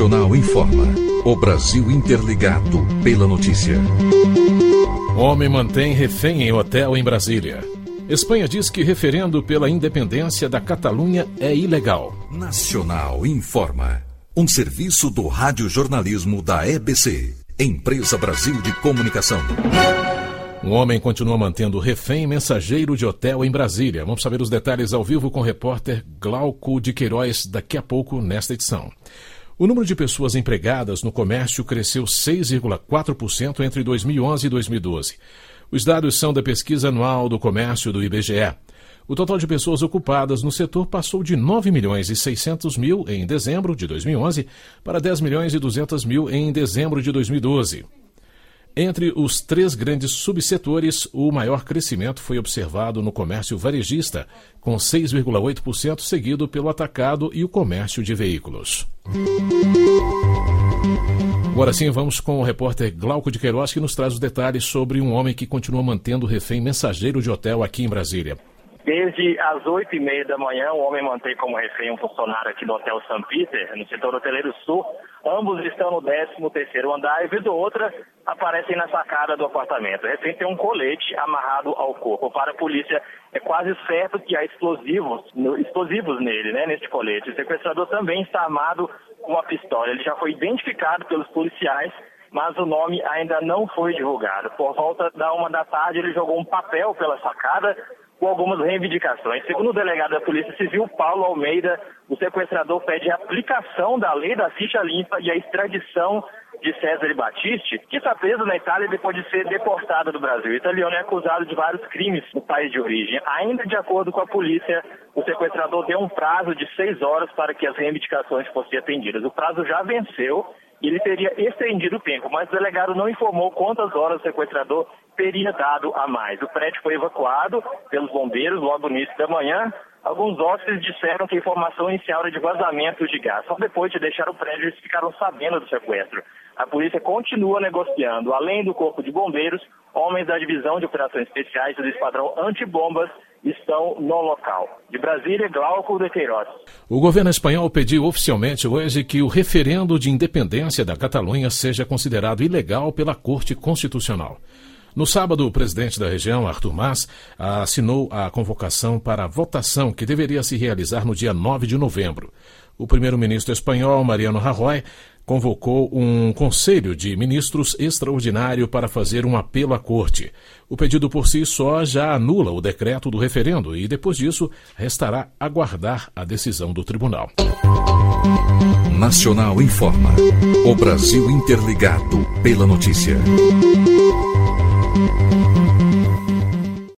Nacional informa. O Brasil interligado pela notícia. Homem mantém refém em hotel em Brasília. Espanha diz que referendo pela independência da Catalunha é ilegal. Nacional informa. Um serviço do radiojornalismo da EBC, Empresa Brasil de Comunicação. Um homem continua mantendo refém mensageiro de hotel em Brasília. Vamos saber os detalhes ao vivo com o repórter Glauco de Queiroz daqui a pouco nesta edição. O número de pessoas empregadas no comércio cresceu 6,4% entre 2011 e 2012. Os dados são da pesquisa anual do comércio do IBGE. O total de pessoas ocupadas no setor passou de 9 milhões e 600 mil em dezembro de 2011 para 10 milhões e 200 mil em dezembro de 2012. Entre os 3 grandes subsetores, o maior crescimento foi observado no comércio varejista, com 6,8%, seguido pelo atacado e o comércio de veículos. Agora sim, vamos com o repórter Glauco de Queiroz, que nos traz os detalhes sobre um homem que continua mantendo refém mensageiro de hotel aqui em Brasília. Desde as 8h30 da manhã, o homem mantém como refém um funcionário aqui do Hotel St. Peter, no setor hoteleiro sul. Ambos estão no 13º andar e, vez ou outra, aparecem na sacada do apartamento. O refém tem um colete amarrado ao corpo. Para a polícia, é quase certo que há explosivos nele, neste colete. O sequestrador também está armado com uma pistola. Ele já foi identificado pelos policiais, mas o nome ainda não foi divulgado. Por volta da 1 da tarde, ele jogou um papel pela sacada com algumas reivindicações. Segundo o delegado da Polícia Civil, Paulo Almeida, o sequestrador pede a aplicação da lei da ficha limpa e a extradição de Cesare Battisti, que está preso na Itália depois de ser deportado do Brasil. O italiano é acusado de vários crimes no país de origem. Ainda de acordo com a polícia, o sequestrador deu um prazo de 6 horas para que as reivindicações fossem atendidas. O prazo já venceu e ele teria estendido o tempo, mas o delegado não informou quantas horas o sequestrador teria dado a mais. O prédio foi evacuado pelos bombeiros logo no início da manhã. Alguns hóspedes disseram que a informação inicial era de vazamento de gás. Só depois de deixar o prédio, eles ficaram sabendo do sequestro. A polícia continua negociando. Além do corpo de bombeiros, homens da divisão de operações especiais do esquadrão antibombas estão no local. De Brasília, Glauco de Queiroz. O governo espanhol pediu oficialmente hoje que o referendo de independência da Catalunha seja considerado ilegal pela Corte Constitucional. No sábado, o presidente da região, Artur Mas, assinou a convocação para a votação que deveria se realizar no dia 9 de novembro. O primeiro-ministro espanhol, Mariano Rajoy, convocou um conselho de ministros extraordinário para fazer um apelo à corte. O pedido por si só já anula o decreto do referendo e, depois disso, restará aguardar a decisão do tribunal. Nacional informa. O Brasil interligado pela notícia.